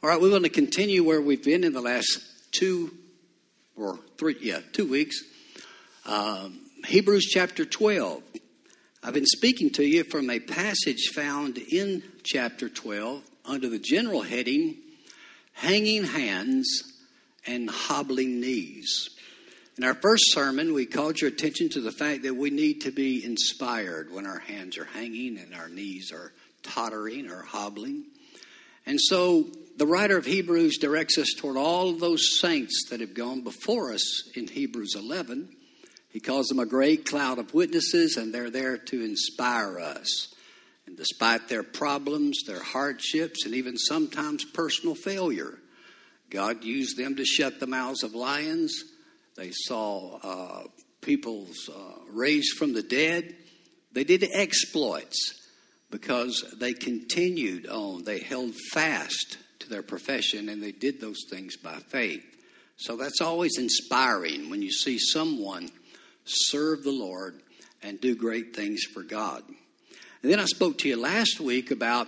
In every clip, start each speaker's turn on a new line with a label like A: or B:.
A: All right, we're going to continue where we've been in the last 2 weeks. Hebrews chapter 12. I've been speaking to you from a passage found in chapter 12 under the general heading, Hanging Hands and Hobbling Knees. In our first sermon, we called your attention to the fact that we need to be inspired when our hands are hanging and our knees are tottering or hobbling. And so the writer of Hebrews directs us toward all of those saints that have gone before us in Hebrews 11. He calls them a great cloud of witnesses, and they're there to inspire us. And despite their problems, their hardships, and even sometimes personal failure, God used them to shut the mouths of lions. They saw people raised from the dead. They did exploits because they continued on. They held fast to their profession, and they did those things by faith. So that's always inspiring when you see someone serve the Lord and do great things for God. And then I spoke to you last week about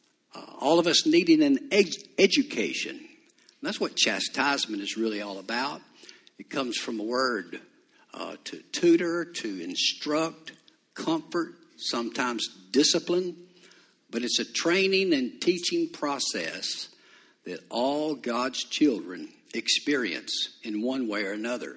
A: all of us needing an education. And that's what chastisement is really all about. It comes from a word to tutor, to instruct, comfort, sometimes discipline. But it's a training and teaching process that all God's children experience in one way or another.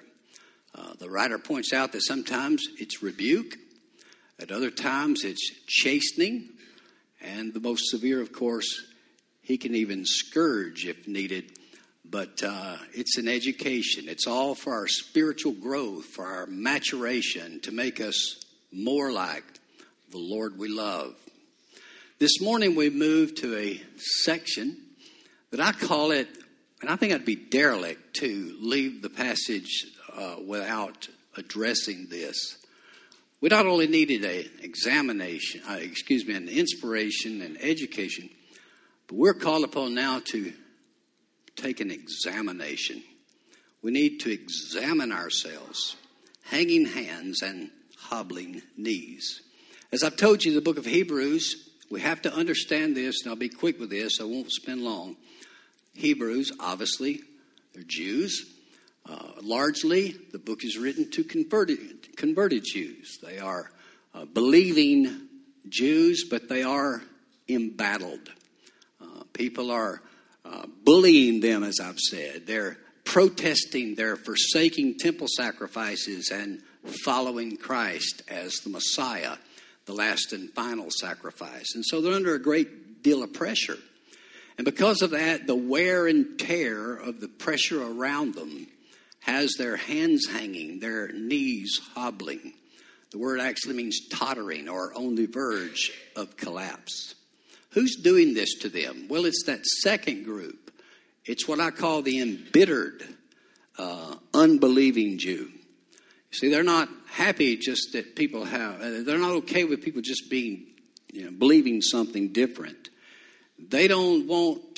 A: The writer points out that sometimes it's rebuke. At other times it's chastening. And the most severe, of course, he can even scourge if needed. But it's an education. It's all for our spiritual growth, for our maturation, to make us more like the Lord we love. This morning we moved to a section that I call it, and I think I'd be derelict to leave the passage without addressing this. We not only needed an inspiration and education, but we're called upon now to take an examination. We need to examine ourselves, hanging hands and hobbling knees. As I've told you, the book of Hebrews, we have to understand this, and I'll be quick with this, I won't spend long. Hebrews, obviously, they're Jews. Largely, the book is written to converted Jews. They are believing Jews, but they are embattled. People are bullying them, as I've said. They're protesting, they're forsaking temple sacrifices and following Christ as the Messiah, the last and final sacrifice. And so they're under a great deal of pressure. And because of that, the wear and tear of the pressure around them has their hands hanging, their knees hobbling. The word actually means tottering or on the verge of collapse. Who's doing this to them? Well, it's that second group. It's what I call the embittered, unbelieving Jew. See, they're not happy just that people they're not okay with people just being, believing something different. They don't want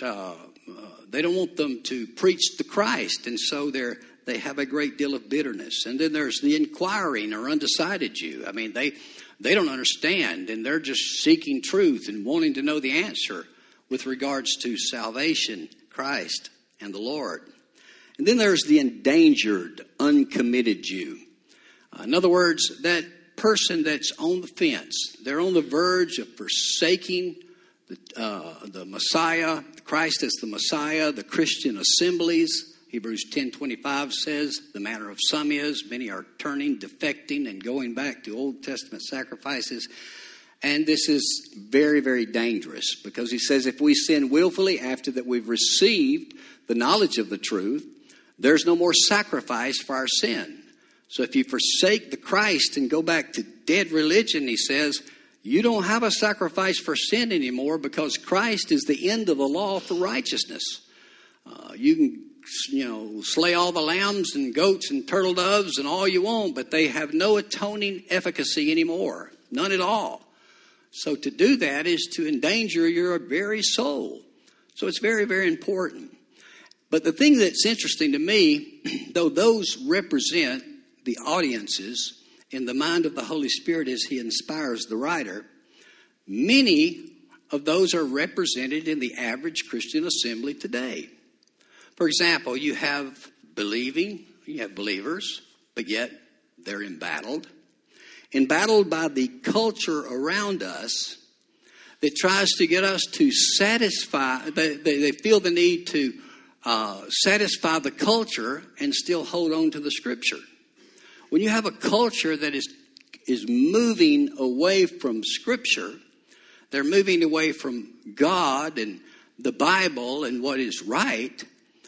A: them to preach the Christ, and so they have a great deal of bitterness. And then there's the inquiring or undecided Jew. I mean, they don't understand, and they're just seeking truth and wanting to know the answer with regards to salvation, Christ, and the Lord. And then there's the endangered, uncommitted Jew. In other words, that person that's on the fence, they're on the verge of forsaking the Messiah, Christ as the Messiah, the Christian assemblies. Hebrews 10:25 says, the manner of some is, many are turning, defecting, and going back to Old Testament sacrifices. And this is very, very dangerous because he says if we sin willfully after that we've received the knowledge of the truth, there's no more sacrifice for our sin. So if you forsake the Christ and go back to dead religion, he says, you don't have a sacrifice for sin anymore because Christ is the end of the law for righteousness. You can, slay all the lambs and goats and turtle doves and all you want, but they have no atoning efficacy anymore. None at all. So to do that is to endanger your very soul. So it's very, very important. But the thing that's interesting to me, though those represent the audiences in the mind of the Holy Spirit as he inspires the writer, many of those are represented in the average Christian assembly today. For example, you have believers, but yet they're embattled by the culture around us that tries to get us to satisfy, they feel the need to satisfy the culture and still hold on to the Scripture. When you have a culture that is moving away from Scripture, they're moving away from God and the Bible and what is right,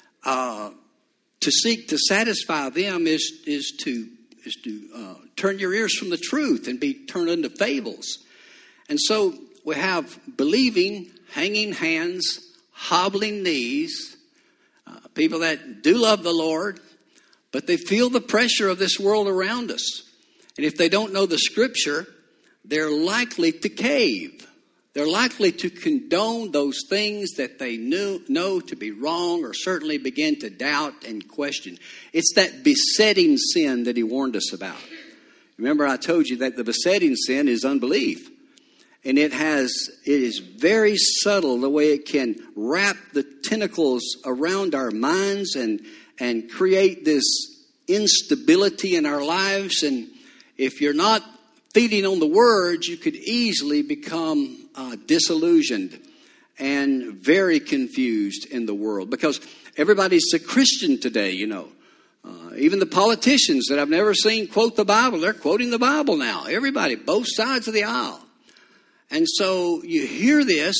A: to seek to satisfy them is to turn your ears from the truth and be turned into fables. And so we have believing, hanging hands, hobbling knees, people that do love the Lord, but they feel the pressure of this world around us. And if they don't know the Scripture, they're likely to cave. They're likely to condone those things that they know to be wrong, or certainly begin to doubt and question. It's that besetting sin that he warned us about. Remember, I told you that the besetting sin is unbelief. And it is very subtle the way it can wrap the tentacles around our minds and create this instability in our lives. And if you're not feeding on the Word, you could easily become disillusioned and very confused in the world. Because everybody's a Christian today, you know. Even the politicians that I've never seen quote the Bible, they're quoting the Bible now. Everybody, both sides of the aisle. And so you hear this,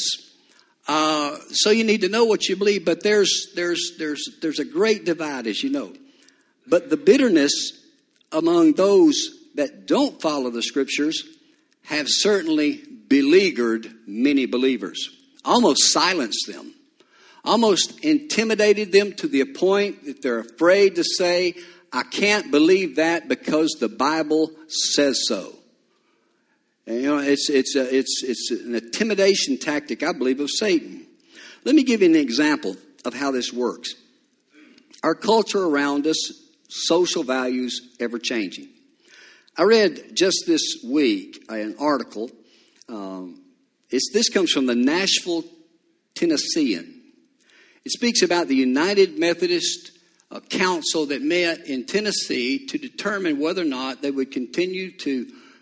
A: so you need to know what you believe. But there's a great divide, as you know. But the bitterness among those that don't follow the Scriptures have certainly beleaguered many believers, almost silenced them, almost intimidated them to the point that they're afraid to say, I can't believe that because the Bible says so. And, you know, it's an intimidation tactic, I believe, of Satan. Let me give you an example of how this works. Our culture around us, social values, ever changing. I read just this week an article. This comes from the Nashville Tennessean. It speaks about the United Methodist Council that met in Tennessee to determine whether or not they would continue to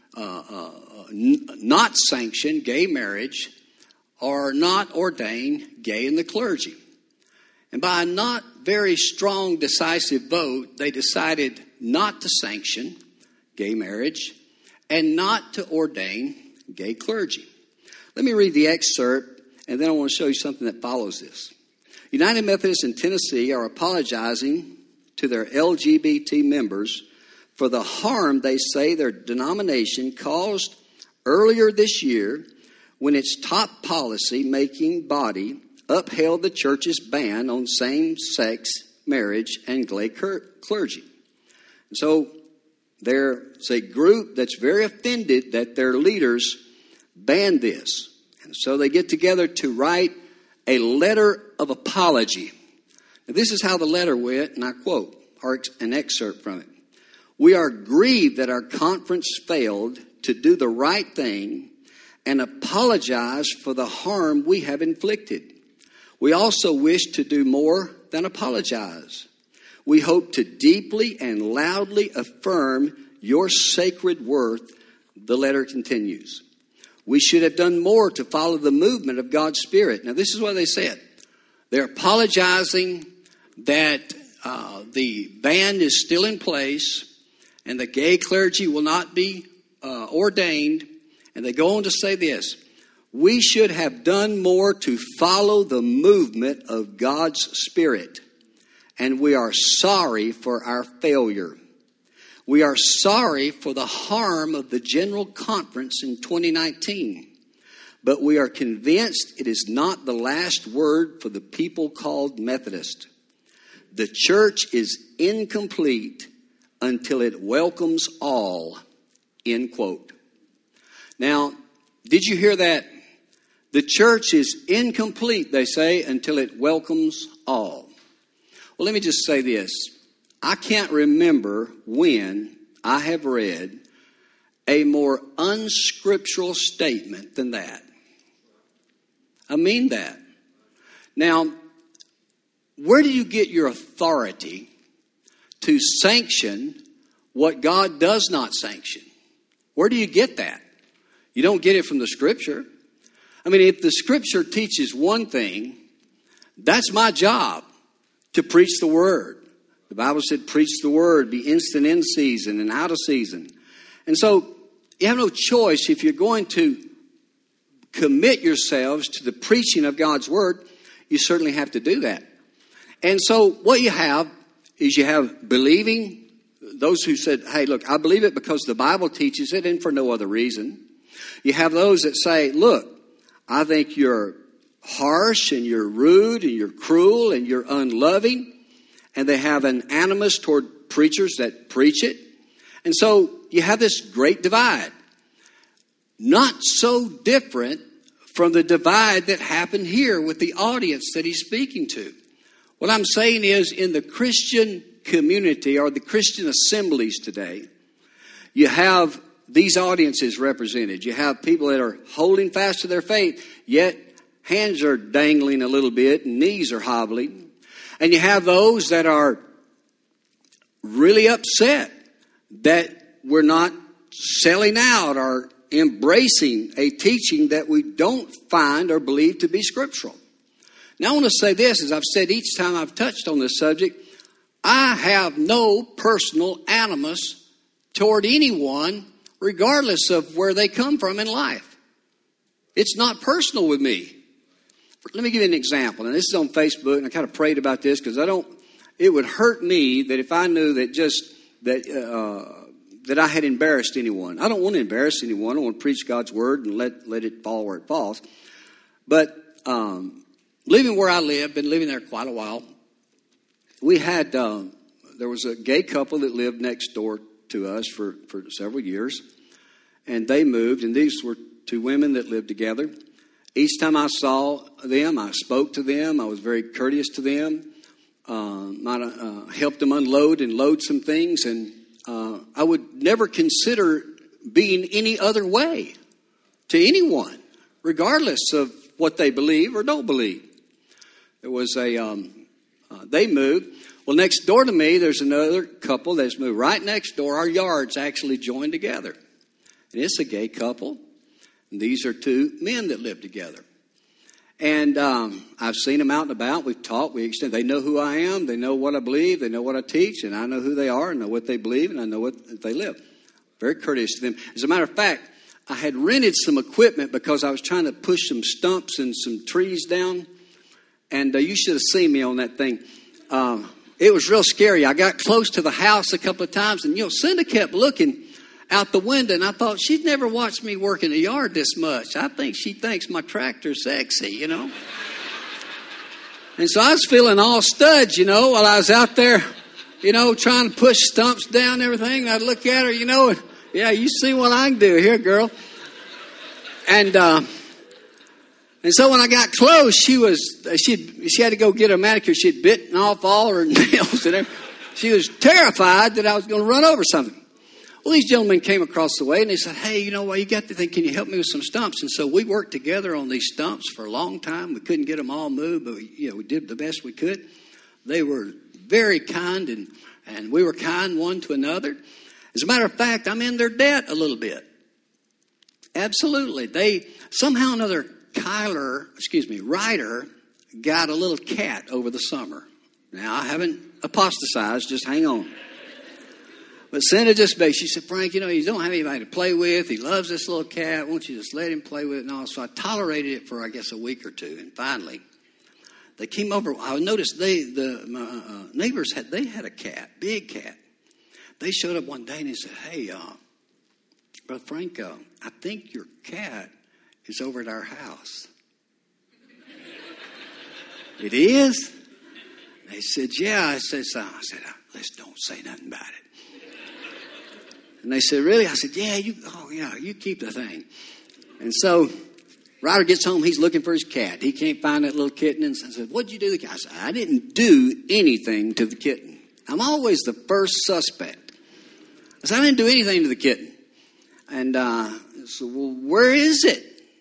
A: not sanction gay marriage or not ordain gay in the clergy. And by a not very strong, decisive vote, they decided not to sanction gay marriage and not to ordain gay clergy. Let me read the excerpt, and then I want to show you something that follows this. United Methodists in Tennessee are apologizing to their LGBT members for the harm they say their denomination caused earlier this year when its top policy-making body upheld the church's ban on same-sex marriage and gay clergy. And so there's a group that's very offended that their leaders banned this. And so they get together to write a letter of apology. Now, this is how the letter went, and I quote, or an excerpt from it. We are grieved that our conference failed to do the right thing and apologize for the harm we have inflicted. We also wish to do more than apologize. We hope to deeply and loudly affirm your sacred worth, the letter continues. We should have done more to follow the movement of God's Spirit. Now, this is what they said. They're apologizing that the ban is still in place and the gay clergy will not be ordained. And they go on to say this. We should have done more to follow the movement of God's Spirit. And we are sorry for our failure. We are sorry for the harm of the General Conference in 2019. But we are convinced it is not the last word for the people called Methodist. The church is incomplete until it welcomes all, end quote. Now, did you hear that? The church is incomplete, they say, until it welcomes all. Well, let me just say this. I can't remember when I have read a more unscriptural statement than that. I mean that. Now, where do you get your authority to sanction what God does not sanction? Where do you get that? You don't get it from the Scripture. I mean, if the Scripture teaches one thing, that's my job, to preach the Word. The Bible said, preach the Word, be instant in season and out of season. And so, you have no choice if you're going to commit yourselves to the preaching of God's Word. You certainly have to do that. And so what you have is you have believing, those who said, hey, look, I believe it because the Bible teaches it and for no other reason. You have those that say, look, I think you're harsh and you're rude and you're cruel and you're unloving. And they have an animus toward preachers that preach it. And so you have this great divide. Not so different from the divide that happened here with the audience that he's speaking to. What I'm saying is, in the Christian community or the Christian assemblies today, you have these audiences represented. You have people that are holding fast to their faith, yet hands are dangling a little bit and knees are hobbling. And you have those that are really upset that we're not selling out or embracing a teaching that we don't find or believe to be scriptural. Now I want to say this, as I've said each time I've touched on this subject, I have no personal animus toward anyone, regardless of where they come from in life. It's not personal with me. Let me give you an example, and this is on Facebook, and I kind of prayed about this because it would hurt me that if I knew that I had embarrassed anyone. I don't want to embarrass anyone. I want to preach God's word and let it fall where it falls. But living where I live, been living there quite a while, we had, there was a gay couple that lived next door to us for several years. And they moved, and these were two women that lived together. Each time I saw them, I spoke to them. I was very courteous to them. Helped them unload and load some things. And I would never consider being any other way to anyone, regardless of what they believe or don't believe. There was they moved. Well, next door to me, there's another couple that's moved right next door. Our yards actually joined together. And it's a gay couple. And these are two men that live together. And I've seen them out and about. We've talked. They know who I am. They know what I believe. They know what I teach. And I know who they are. I know what they believe. And I know what they live. Very courteous to them. As a matter of fact, I had rented some equipment because I was trying to push some stumps and some trees down. And you should have seen me on that thing. It was real scary. I got close to the house a couple of times. And, Cinda kept looking out the window, and I thought, she'd never watched me work in the yard this much. I think she thinks my tractor's sexy, And so I was feeling all studs, while I was out there, trying to push stumps down and everything. And I'd look at her, and, yeah, you see what I can do here, girl. And so when I got close, she had to go get a manicure. She'd bitten off all her nails and everything. She was terrified that I was going to run over something. Well, these gentlemen came across the way and they said, hey, you got the thing. Can you help me with some stumps? And so we worked together on these stumps for a long time. We couldn't get them all moved, but we did the best we could. They were very kind and we were kind one to another. As a matter of fact, I'm in their debt a little bit. Absolutely. They somehow or another, Ryder got a little cat over the summer. Now, I haven't apostatized. Just hang on. But Cinda just begged. She said, Frank, you don't have anybody to play with. He loves this little cat. Won't you just let him play with it and all? So I tolerated it for, a week or two. And finally, they came over. I noticed my neighbors had a cat, big cat. They showed up one day and they said, hey, Brother Frank, I think your cat is over at our house. It is? They said, yeah. I said, let's don't say nothing about it. And they said, really? I said, yeah, you keep the thing. And so Ryder gets home. He's looking for his cat. He can't find that little kitten. And I said, what'd you do to the cat? I said, I didn't do anything to the kitten. I'm always the first suspect. I said, I didn't do anything to the kitten. And I said, well, where is it?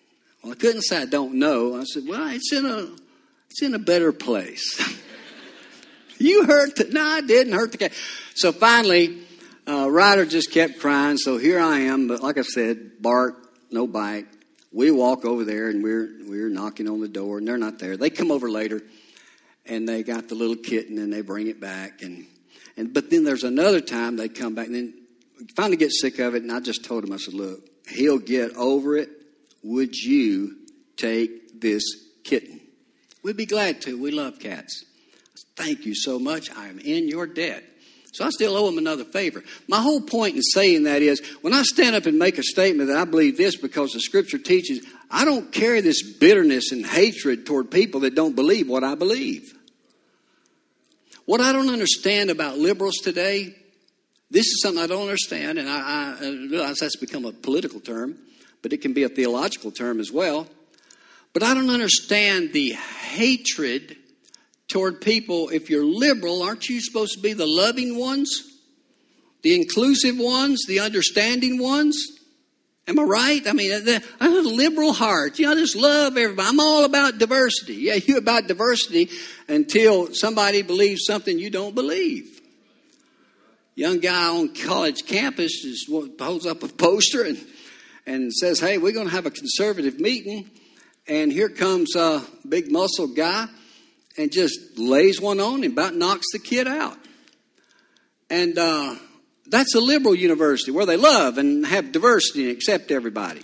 A: Well, I couldn't say I don't know. I said, well, it's in a better place. You hurt no, I didn't hurt the cat. So finally, Ryder just kept crying. So here I am. But like I said, bark, no bite. We walk over there and we're knocking on the door and they're not there. They come over later and they got the little kitten and they bring it back. But then there's another time they come back and then finally get sick of it. And I just told him, I said, look, he'll get over it. Would you take this kitten? We'd be glad to. We love cats. Thank you so much. I am in your debt. So I still owe him another favor. My whole point in saying that is when I stand up and make a statement that I believe this because the Scripture teaches, I don't carry this bitterness and hatred toward people that don't believe what I believe. What I don't understand about liberals today, this is something I don't understand, and I realize that's become a political term, but it can be a theological term as well. But I don't understand the hatred toward people. If you're liberal, aren't you supposed to be the loving ones? The inclusive ones? The understanding ones? Am I right? I mean, I have a liberal heart. I just love everybody. I'm all about diversity. Yeah, you're about diversity until somebody believes something you don't believe. Young guy on college campus just holds up a poster and says, hey, we're going to have a conservative meeting. And here comes a big muscle guy and just lays one on and about knocks the kid out. And that's a liberal university where they love and have diversity and accept everybody.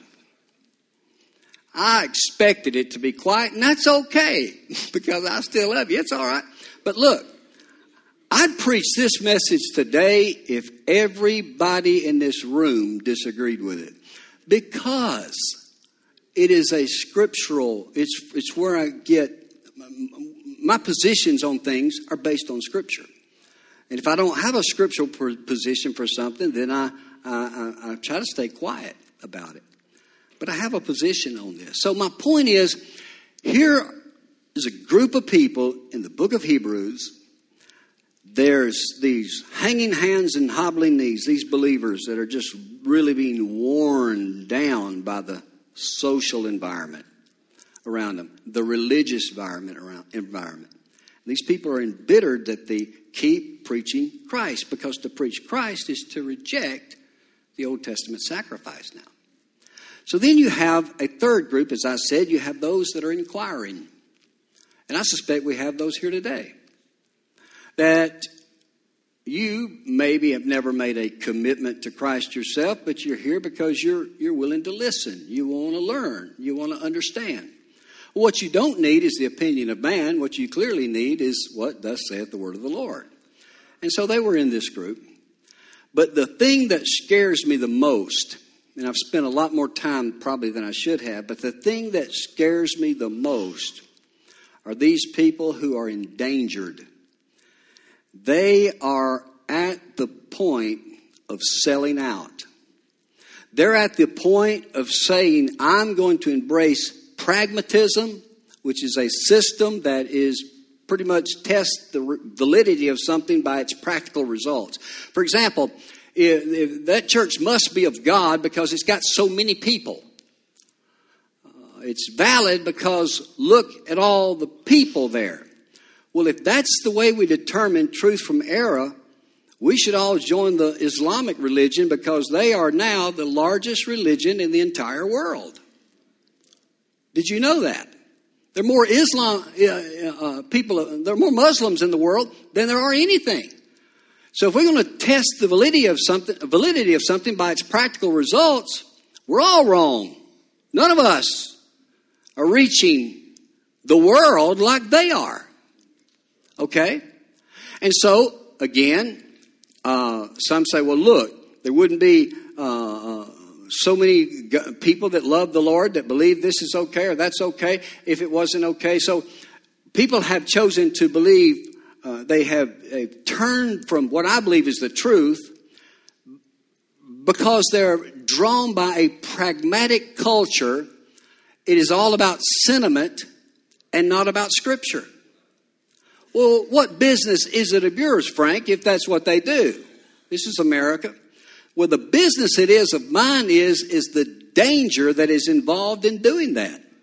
A: I expected it to be quiet, and that's okay because I still love you. It's all right. But look, I'd preach this message today if everybody in this room disagreed with it. Because it is a scriptural, it's where I get, my positions on things are based on Scripture. And if I don't have a scriptural position for something, then I try to stay quiet about it. But I have a position on this. So my point is, here is a group of people in the book of Hebrews. There's these hanging hands and hobbling knees, these believers that are just really being worn down by the social environment around them, the religious environment. These people are embittered that they keep preaching Christ, because to preach Christ is to reject the Old Testament sacrifice now. So then you have a third group, as I said, you have those that are inquiring. And I suspect we have those here today. That you maybe have never made a commitment to Christ yourself, but you're here because you're willing to listen. You want to learn. You want to understand. What you don't need is the opinion of man. What you clearly need is what thus saith the word of the Lord. And so they were in this group. But the thing that scares me the most, and I've spent a lot more time probably than I should have, but the thing that scares me the most are these people who are endangered. They are at the point of selling out. They're at the point of saying, I'm going to embrace pragmatism, which is a system that is pretty much tests the validity of something by its practical results. For example, if that church must be of God because it's got so many people. It's valid because look at all the people there. Well, if that's the way we determine truth from error, we should all join the Islamic religion because they are now the largest religion in the entire world. Did you know that? There are more there are more Muslims in the world than there are anything. So if we're going to test the validity of something by its practical results, we're all wrong. None of us are reaching the world like they are. Okay? And so, again, some say, well, look, there wouldn't be so many people that love the Lord that believe this is okay or that's okay if it wasn't okay. So people have chosen to believe they have turned from what I believe is the truth because they're drawn by a pragmatic culture. It is all about sentiment and not about Scripture. Well, what business is it of yours, Frank, if that's what they do? This is America. Well, the business it is of mine is the danger that is involved in doing that.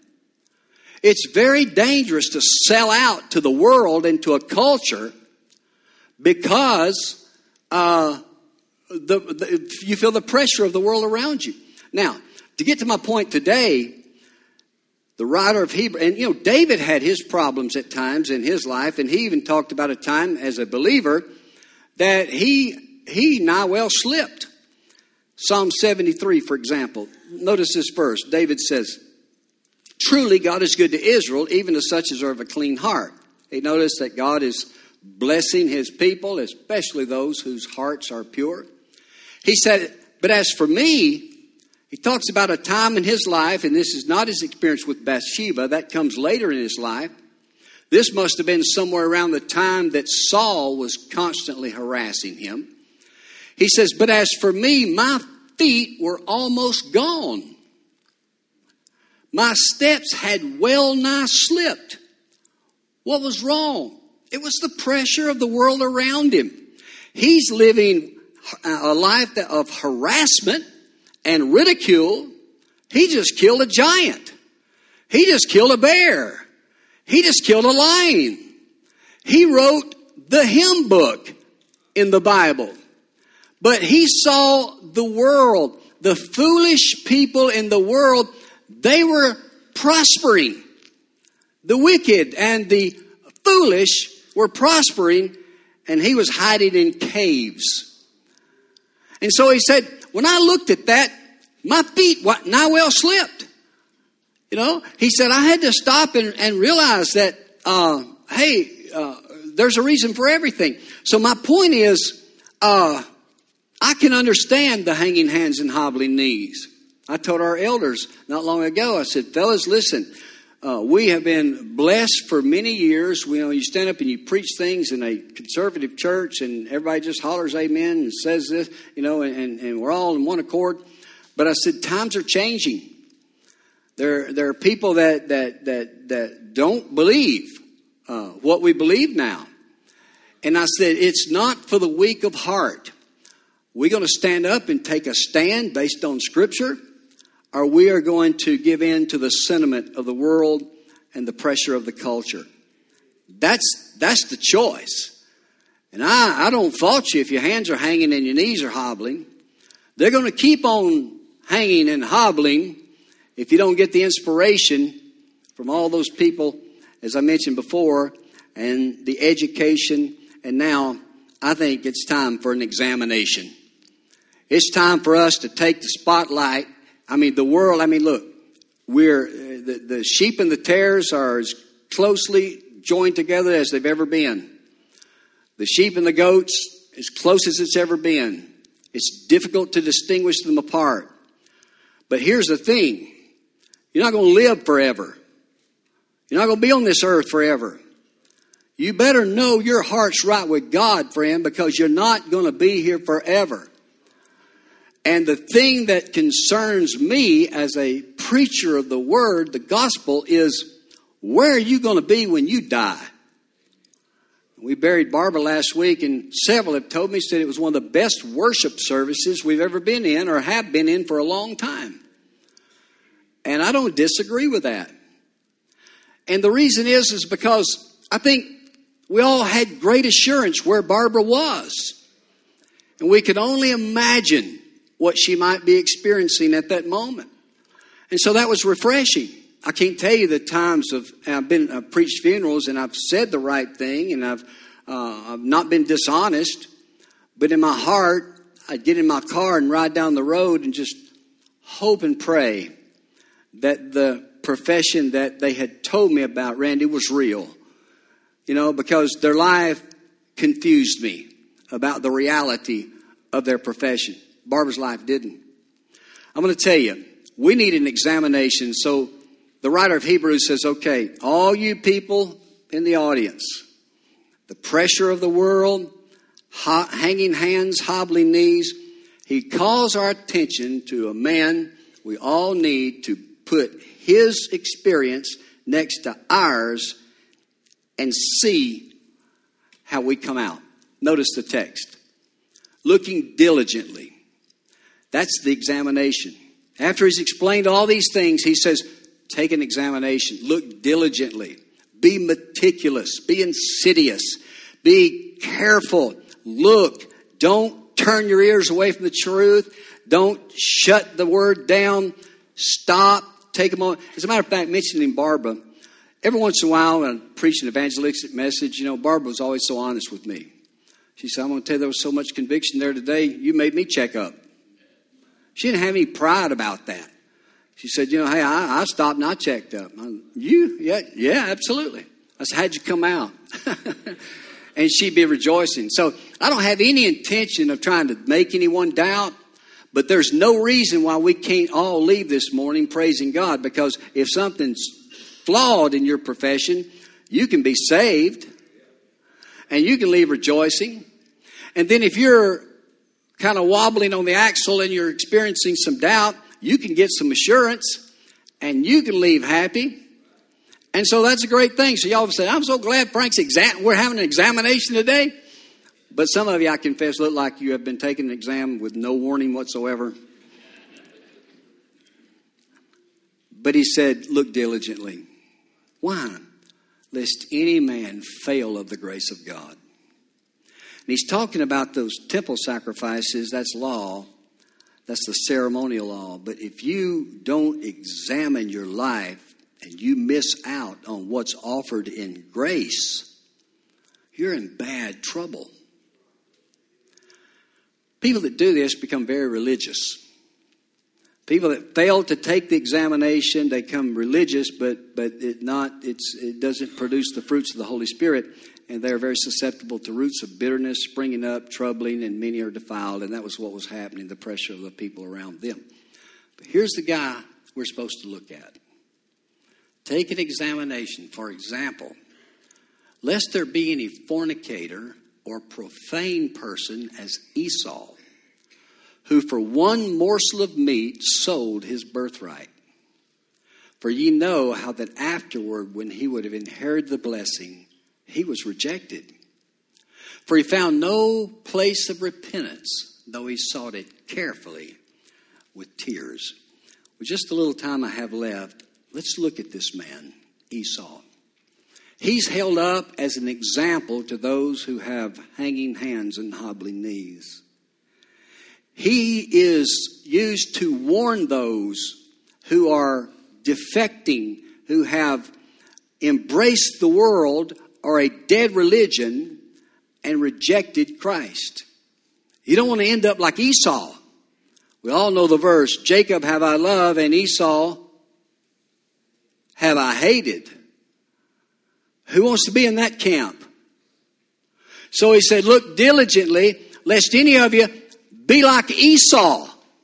A: It's very dangerous to sell out to the world and to a culture because you feel the pressure of the world around you. Now, to get to my point today, the writer of Hebrews, and David had his problems at times in his life, and he even talked about a time as a believer that he nigh well slipped. Psalm 73, for example. Notice this verse. David says, "Truly God is good to Israel, even to such as are of a clean heart." He noticed that God is blessing his people, especially those whose hearts are pure. He said, "But as for me," he talks about a time in his life, and this is not his experience with Bathsheba. That comes later in his life. This must have been somewhere around the time that Saul was constantly harassing him. He says, "But as for me, my feet were almost gone. My steps had well nigh slipped." What was wrong? It was the pressure of the world around him. He's living a life of harassment and ridicule. He just killed a giant. He just killed a bear. He just killed a lion. He wrote the hymn book in the Bible. But he saw the world, the foolish people in the world, they were prospering. The wicked and the foolish were prospering, and he was hiding in caves. And so he said, when I looked at that, my feet nigh well slipped. He said, I had to stop and realize that, there's a reason for everything. So my point is, I can understand the hanging hands and hobbling knees. I told our elders not long ago, I said, fellas, listen, we have been blessed for many years. You stand up and you preach things in a conservative church and everybody just hollers amen and says this, and we're all in one accord. But I said, times are changing. There are people that don't believe what we believe now. And I said, it's not for the weak of heart. We're going to stand up and take a stand based on Scripture, or we are going to give in to the sentiment of the world and the pressure of the culture. That's the choice. And I don't fault you if your hands are hanging and your knees are hobbling. They're going to keep on hanging and hobbling if you don't get the inspiration from all those people, as I mentioned before, and the education. And now I think it's time for an examination. It's time for us to take the spotlight. The world, look, we're the sheep and the tares are as closely joined together as they've ever been. The sheep and the goats, as close as it's ever been. It's difficult to distinguish them apart. But here's the thing. You're not going to live forever. You're not going to be on this earth forever. You better know your heart's right with God, friend, because you're not going to be here forever. And the thing that concerns me as a preacher of the word, the gospel, is where are you going to be when you die? We buried Barbara last week, and several have told me, said it was one of the best worship services we've ever been in or have been in for a long time. And I don't disagree with that. And the reason is because I think we all had great assurance where Barbara was. And we could only imagine what she might be experiencing at that moment. And so that was refreshing. I can't tell you the times I've preached funerals and I've said the right thing and I've not been dishonest. But in my heart, I'd get in my car and ride down the road and just hope and pray that the profession that they had told me about, Randy, was real. Because their life confused me about the reality of their profession. Barbara's life didn't. I'm going to tell you, we need an examination. So the writer of Hebrews says, okay, all you people in the audience, the pressure of the world, hanging hands, hobbling knees, he calls our attention to a man we all need to put his experience next to ours and see how we come out. Notice the text. Looking diligently. That's the examination. After he's explained all these things, he says, take an examination. Look diligently. Be meticulous. Be insidious. Be careful. Look. Don't turn your ears away from the truth. Don't shut the word down. Stop. Take a moment. As a matter of fact, mentioning Barbara, every once in a while when I preach an evangelistic message, Barbara was always so honest with me. She said, I'm going to tell you, there was so much conviction there today, you made me check up. She didn't have any pride about that. She said, hey, I stopped and I checked up. You? Yeah, absolutely. I said, how'd you come out? And she'd be rejoicing. So I don't have any intention of trying to make anyone doubt, but there's no reason why we can't all leave this morning praising God, because if something's flawed in your profession, you can be saved and you can leave rejoicing. And then if you're kind of wobbling on the axle and you're experiencing some doubt, you can get some assurance and you can leave happy. And so that's a great thing. So y'all say, I'm so glad we're having an examination today. But some of you, I confess, look like you have been taking an exam with no warning whatsoever. But he said, look diligently. Why? Lest any man fail of the grace of God. And he's talking about those temple sacrifices. That's law. That's the ceremonial law. But if you don't examine your life and you miss out on what's offered in grace, you're in bad trouble. People that do this become very religious. People that fail to take the examination, they become religious, but it doesn't produce the fruits of the Holy Spirit, and they're very susceptible to roots of bitterness springing up, troubling, and many are defiled. And that was what was happening, the pressure of the people around them. But here's the guy we're supposed to look at. Take an examination. For example, lest there be any fornicator or profane person as Esau, who for one morsel of meat sold his birthright. For ye know how that afterward, when he would have inherited the blessing, he was rejected. For he found no place of repentance, though he sought it carefully with tears. With just the little time I have left, let's look at this man, Esau. He's held up as an example to those who have hanging hands and hobbling knees. He is used to warn those who are defecting, who have embraced the world or a dead religion and rejected Christ. You don't want to end up like Esau. We all know the verse, Jacob have I loved and Esau have I hated. Who wants to be in that camp? So he said, look diligently, lest any of you be like Esau.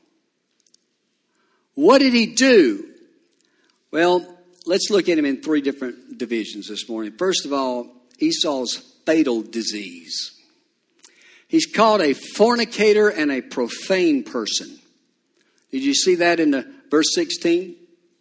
A: What did he do? Well, let's look at him in three different divisions this morning. First of all, Esau's fatal disease. He's called a fornicator and a profane person. Did you see that in the verse 16?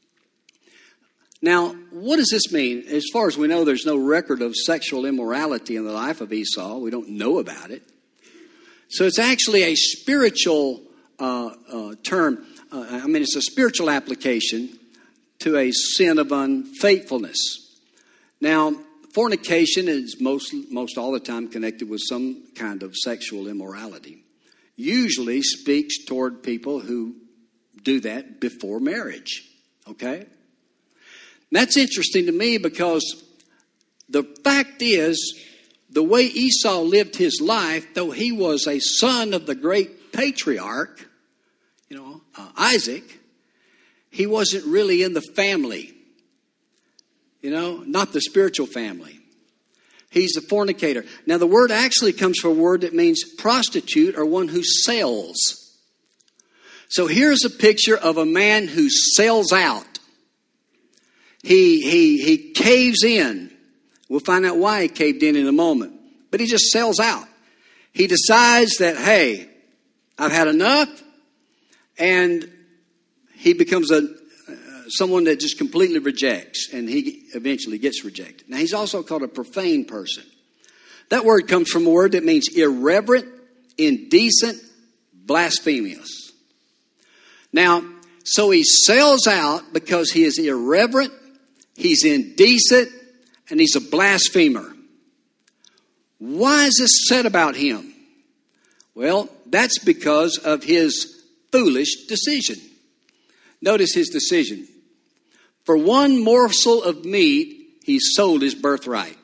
A: Now, what does this mean? As far as we know, there's no record of sexual immorality in the life of Esau. We don't know about it. So it's actually a spiritual term. It's a spiritual application to a sin of unfaithfulness. Now, fornication is most all the time connected with some kind of sexual immorality. Usually speaks toward people who do that before marriage. Okay? That's interesting to me because the fact is, the way Esau lived his life, though he was a son of the great patriarch, Isaac, he wasn't really in the family. Not the spiritual family. He's a fornicator. Now, the word actually comes from a word that means prostitute or one who sells. So here's a picture of a man who sells out. He caves in. We'll find out why he caved in a moment. But he just sells out. He decides that, hey, I've had enough. And he becomes someone that just completely rejects. And he eventually gets rejected. Now, he's also called a profane person. That word comes from a word that means irreverent, indecent, blasphemous. Now, So he sells out because he is irreverent, he's indecent, and he's a blasphemer. Why is this said about him? Well, that's because of his foolish decision. Notice his decision. For one morsel of meat, he sold his birthright.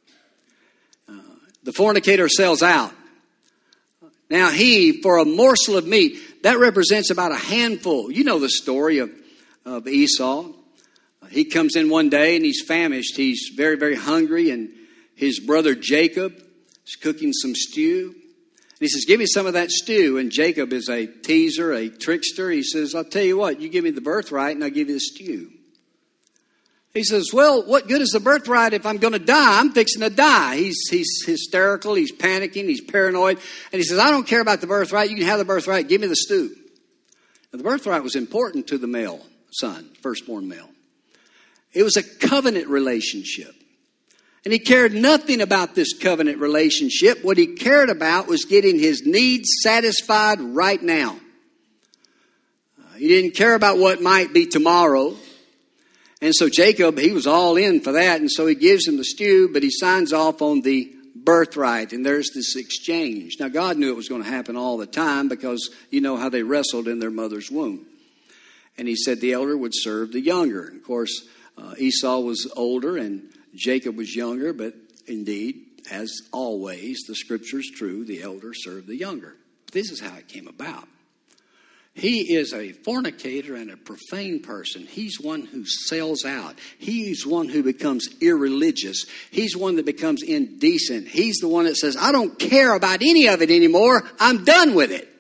A: The fornicator sells out. Now he, for a morsel of meat, that represents about a handful. You know the story of Esau. He comes in one day and he's famished. He's very, very hungry. And his brother Jacob is cooking some stew. And he says, give me some of that stew. And Jacob is a teaser, a trickster. He says, I'll tell you what, you give me the birthright and I'll give you the stew. He says, well, what good is the birthright if I'm going to die? I'm fixing to die. He's hysterical. He's panicking. He's paranoid. And he says, I don't care about the birthright. You can have the birthright. Give me the stew. Now, the birthright was important to the male son, firstborn male. It was a covenant relationship. And he cared nothing about this covenant relationship. What he cared about was getting his needs satisfied right now. He didn't care about what might be tomorrow. And so Jacob, he was all in for that. And so he gives him the stew, but he signs off on the birthright. And there's this exchange. Now, God knew it was going to happen all the time because you know how they wrestled in their mother's womb. And he said the elder would serve the younger. Of course, Esau was older and Jacob was younger. But indeed, as always, the scripture is true. The elder served the younger. This is how it came about. He is a fornicator and a profane person. He's one who sells out. He's one who becomes irreligious. He's one that becomes indecent. He's the one that says, I don't care about any of it anymore. I'm done with it.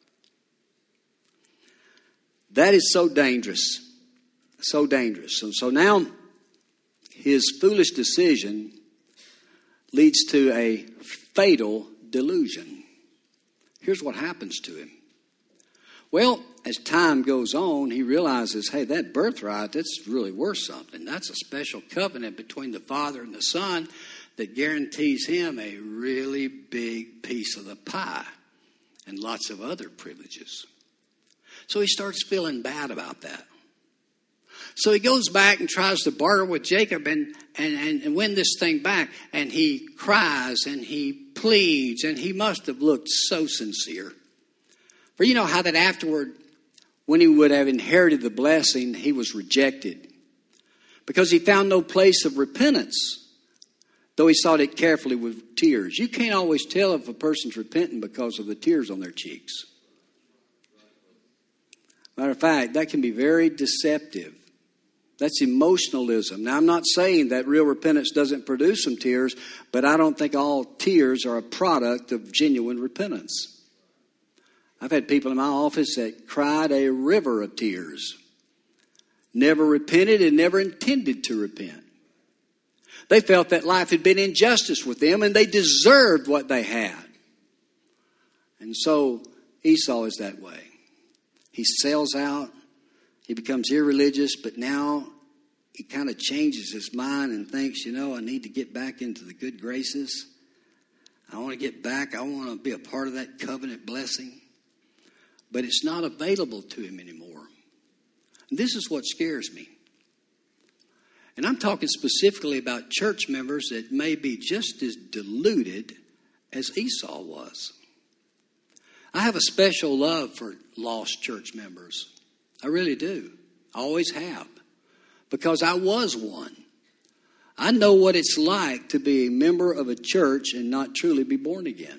A: That is so dangerous. So dangerous. And so now his foolish decision leads to a fatal delusion. Here's what happens to him. Well, as time goes on, he realizes, hey, that birthright, that's really worth something. That's a special covenant between the Father and the Son that guarantees him a really big piece of the pie and lots of other privileges. So he starts feeling bad about that. So he goes back and tries to barter with Jacob and win this thing back. And he cries and he pleads, and he must have looked so sincere. For you know how that afterward, when he would have inherited the blessing, he was rejected. Because he found no place of repentance, though he sought it carefully with tears. You can't always tell if a person's repenting because of the tears on their cheeks. Matter of fact, that can be very deceptive. That's emotionalism. Now, I'm not saying that real repentance doesn't produce some tears, but I don't think all tears are a product of genuine repentance. I've had people in my office that cried a river of tears, never repented and never intended to repent. They felt that life had been injustice with them and they deserved what they had. And so Esau is that way. He sells out, he becomes irreligious, but now he kind of changes his mind and thinks, I need to get back into the good graces. I want to get back. I want to be a part of that covenant blessing. But it's not available to him anymore. And this is what scares me. And I'm talking specifically about church members that may be just as deluded as Esau was. I have a special love for lost church members. I really do. I always have. Because I was one. I know what it's like to be a member of a church and not truly be born again.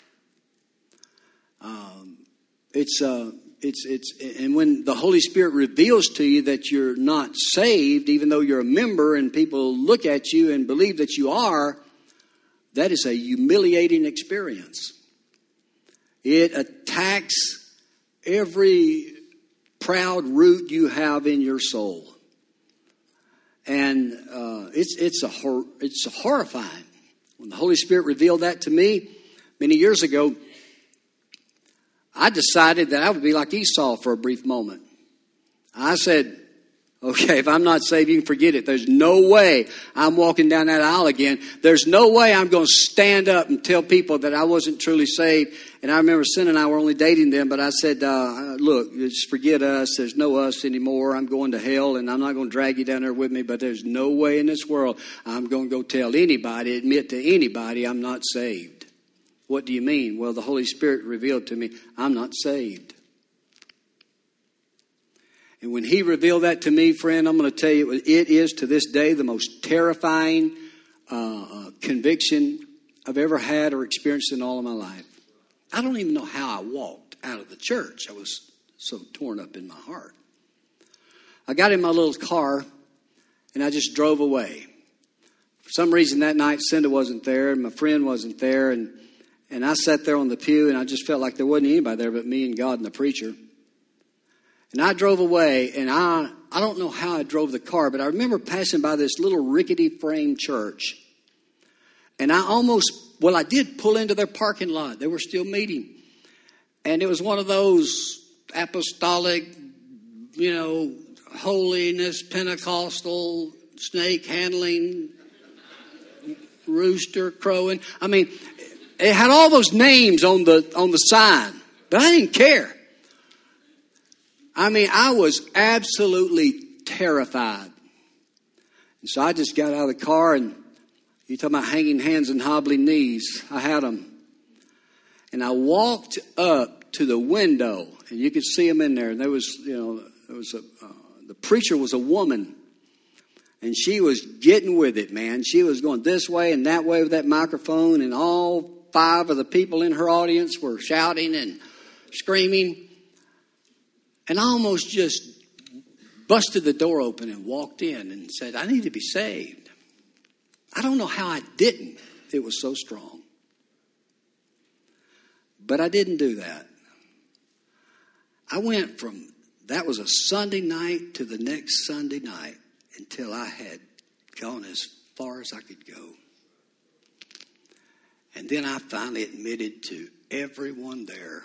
A: And when the Holy Spirit reveals to you that you're not saved, even though you're a member and people look at you and believe that you are, that is a humiliating experience. It attacks every proud root you have in your soul. And it's horrifying. When the Holy Spirit revealed that to me many years ago, I decided that I would be like Esau for a brief moment. I said, Okay, if I'm not saved, you can forget it. There's no way I'm walking down that aisle again. There's no way I'm going to stand up and tell people that I wasn't truly saved. And I remember Sin and I were only dating them, but I said, look, just forget us. There's no us anymore. I'm going to hell, and I'm not going to drag you down there with me, but there's no way in this world I'm going to go tell anybody, admit to anybody I'm not saved. What do you mean? Well, the Holy Spirit revealed to me, I'm not saved. And when he revealed that to me, friend, I'm going to tell you, it is to this day the most terrifying conviction I've ever had or experienced in all of my life. I don't even know how I walked out of the church. I was so torn up in my heart. I got in my little car, and I just drove away. For some reason that night, Cinda wasn't there, and my friend wasn't there, and I sat there on the pew, and I just felt like there wasn't anybody there but me and God and the preacher. And I drove away, and I don't know how I drove the car, but I remember passing by this little rickety frame church. And I did pull into their parking lot. They were still meeting. And it was one of those apostolic, holiness, Pentecostal, snake handling, rooster crowing. I mean, it had all those names on the sign, but I didn't care. I mean, I was absolutely terrified. And so I just got out of the car, and you talking about hanging hands and hobbling knees. I had them. And I walked up to the window, and you could see them in there. And there was, the preacher was a woman. And she was getting with it, man. She was going this way and that way with that microphone, and all 5 of the people in her audience were shouting and screaming. And I almost just busted the door open and walked in and said, I need to be saved. I don't know how I didn't. It was so strong. But I didn't do that. I went from, that was a Sunday night to the next Sunday night until I had gone as far as I could go. And then I finally admitted to everyone there,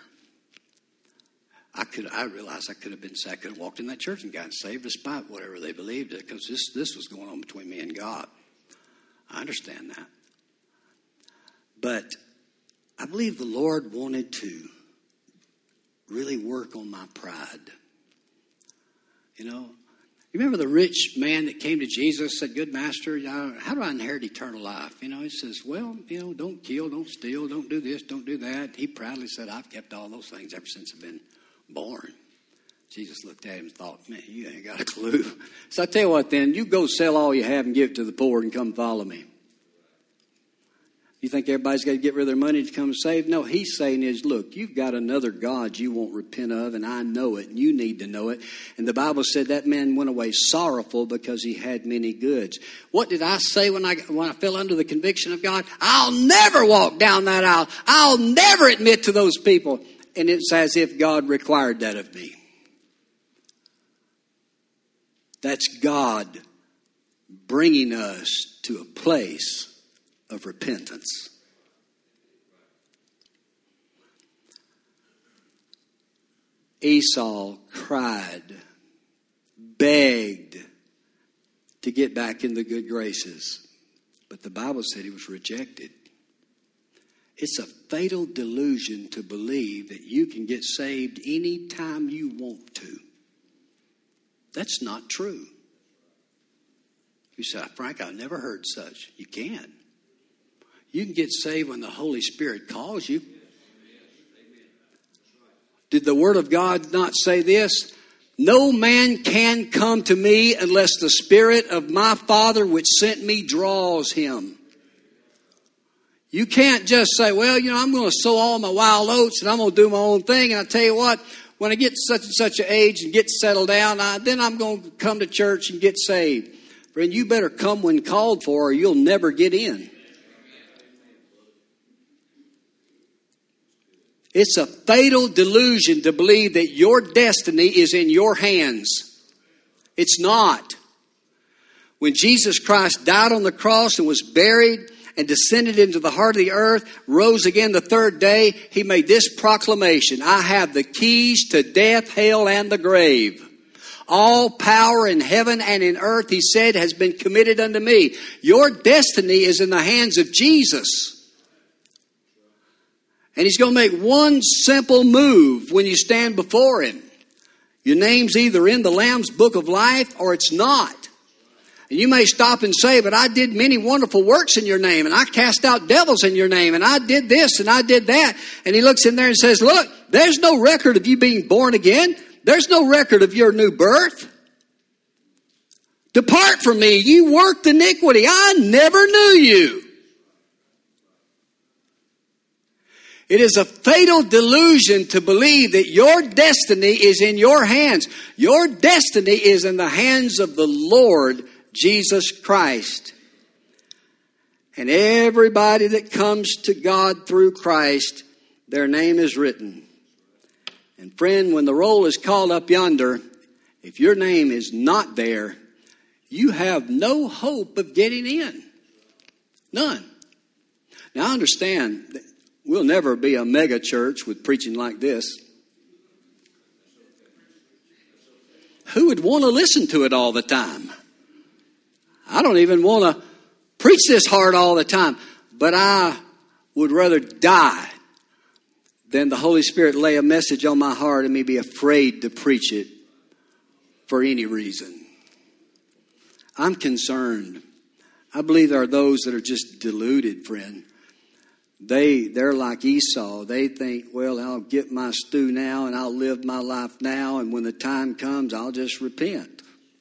A: I realized I could have been saved. I could have walked in that church and gotten saved despite whatever they believed, because this was going on between me and God. I understand that. But I believe the Lord wanted to really work on my pride. You remember the rich man that came to Jesus, said, good master, how do I inherit eternal life? He says, well, don't kill, don't steal, don't do this, don't do that. He proudly said, I've kept all those things ever since I've been born. Jesus looked at him and thought, man, you ain't got a clue. So I tell you what then, you go sell all you have and give it to the poor and come follow me. You think everybody's got to get rid of their money to come save? No, he's saying is, look, you've got another God you won't repent of, and I know it, and you need to know it. And the Bible said that man went away sorrowful because he had many goods. What did I say when I fell under the conviction of God? I'll never walk down that aisle. I'll never admit to those people. And it's as if God required that of me. That's God bringing us to a place of repentance. Esau cried, begged to get back in the good graces. But the Bible said he was rejected. It's a fatal delusion to believe that you can get saved anytime you want to. That's not true. You say, Frank, I've never heard such. You can. You can get saved when the Holy Spirit calls you. Did the Word of God not say this? No man can come to me unless the Spirit of my Father which sent me draws him. You can't just say, well, I'm going to sow all my wild oats and I'm going to do my own thing. And I tell you what, when I get such and such an age and get settled down, then I'm going to come to church and get saved. Friend, you better come when called for or you'll never get in. It's a fatal delusion to believe that your destiny is in your hands. It's not. When Jesus Christ died on the cross and was buried and descended into the heart of the earth, rose again the third day, he made this proclamation: I have the keys to death, hell, and the grave. All power in heaven and in earth, he said, has been committed unto me. Your destiny is in the hands of Jesus. And he's going to make one simple move when you stand before him. Your name's either in the Lamb's book of life or it's not. And you may stop and say, but I did many wonderful works in your name, and I cast out devils in your name, and I did this and I did that. And he looks in there and says, look, there's no record of you being born again. There's no record of your new birth. Depart from me, you worked iniquity. I never knew you. It is a fatal delusion to believe that your destiny is in your hands. Your destiny is in the hands of the Lord Jesus Christ. And everybody that comes to God through Christ, their name is written. And friend, when the roll is called up yonder, if your name is not there, you have no hope of getting in. None. Now I understand that we'll never be a mega church with preaching like this. Who would want to listen to it all the time? I don't even want to preach this hard all the time, but I would rather die than the Holy Spirit lay a message on my heart and me be afraid to preach it for any reason. I'm concerned. I believe there are those that are just deluded, friend. They're like Esau. They think, well, I'll get my stew now and I'll live my life now, and when the time comes, I'll just repent.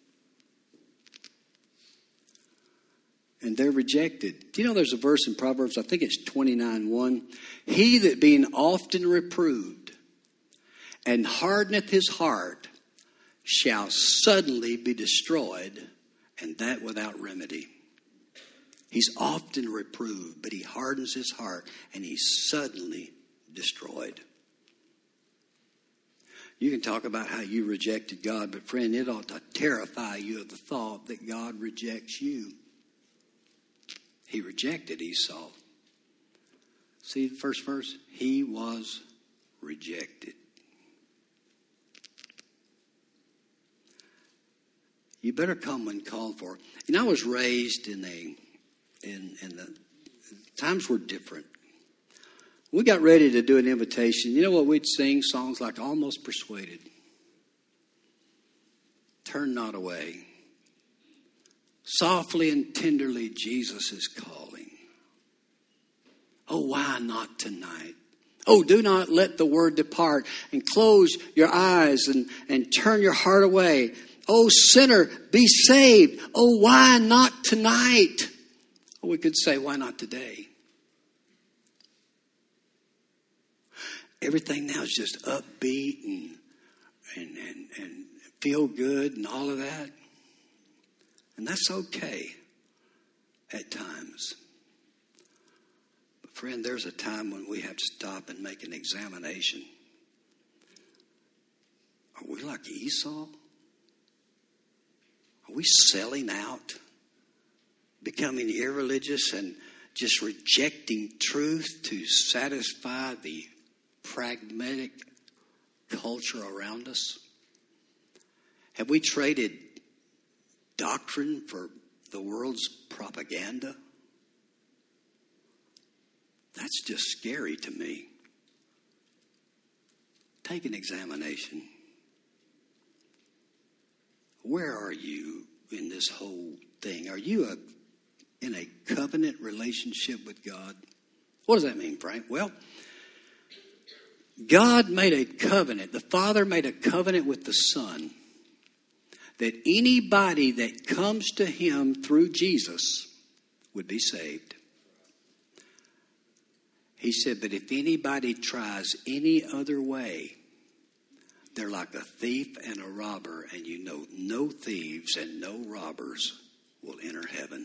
A: And they're rejected. Do you know there's a verse in Proverbs, I think it's 29:1. He that being often reproved and hardeneth his heart shall suddenly be destroyed, and that without remedy. He's often reproved, but he hardens his heart, and he's suddenly destroyed. You can talk about how you rejected God, but friend, it ought to terrify you of the thought that God rejects you. He rejected Esau. See the first verse? He was rejected. You better come when called for. You know, I was raised in the times were different. We got ready to do an invitation. You know what? We'd sing songs like Almost Persuaded. Turn not away. Softly and tenderly, Jesus is calling. Oh, why not tonight? Oh, do not let the word depart, and close your eyes and turn your heart away. Oh, sinner, be saved. Oh, why not tonight? Or we could say, why not today? Everything now is just upbeat and feel good and all of that. And that's okay at times. But friend, there's a time when we have to stop and make an examination. Are we like Esau? Are we selling out? Becoming irreligious and just rejecting truth to satisfy the pragmatic culture around us? Have we traded doctrine for the world's propaganda? That's just scary to me. Take an examination. Where are you in this whole thing? Are you in a covenant relationship with God? What does that mean, Frank? Well, God made a covenant. The Father made a covenant with the Son that anybody that comes to him through Jesus would be saved. He said, but if anybody tries any other way, they're like a thief and a robber, and you know no thieves and no robbers will enter heaven.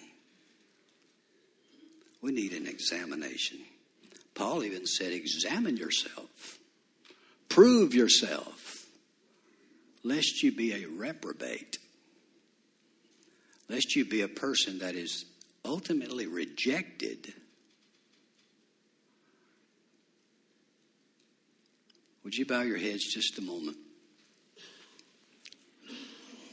A: We need an examination. Paul even said, examine yourself. Prove yourself, lest you be a reprobate. Lest you be a person that is ultimately rejected. Would you bow your heads just a moment?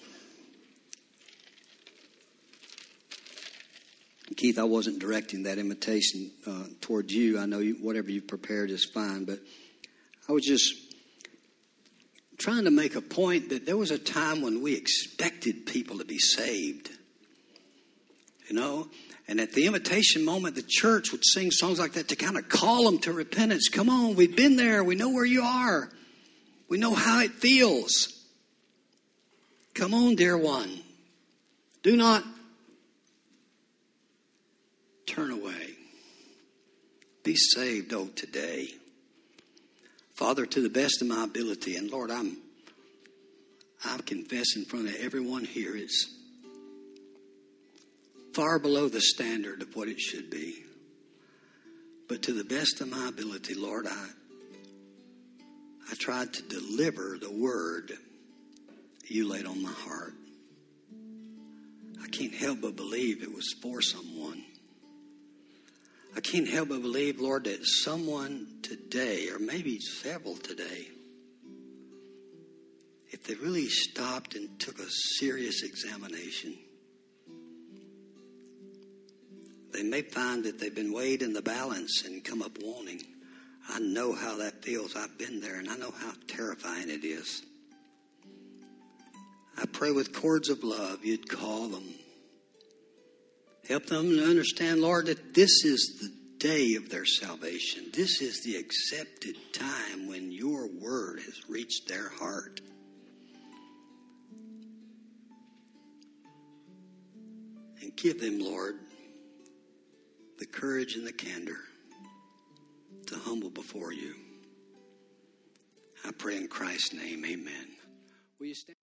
A: Keith, I wasn't directing that invitation towards you. I know whatever you prepared is fine, but I was just trying to make a point that there was a time when we expected people to be saved. You know? And at the invitation moment, the church would sing songs like that to kind of call them to repentance. Come on, we've been there. We know where you are. We know how it feels. Come on, dear one. Do not turn away. Be saved, oh, today. Father, to the best of my ability, and Lord, I confess in front of everyone here, it's far below the standard of what it should be. But to the best of my ability, Lord, I tried to deliver the word you laid on my heart. I can't help but believe it was for someone. I can't help but believe, Lord, that someone today, or maybe several today, if they really stopped and took a serious examination, they may find that they've been weighed in the balance and come up wanting. I know how that feels. I've been there, and I know how terrifying it is. I pray with cords of love you'd call them. Help them to understand, Lord, that this is the day of their salvation. This is the accepted time when your word has reached their heart. And give them, Lord, the courage and the candor to humble before you. I pray in Christ's name, amen. Will you stand?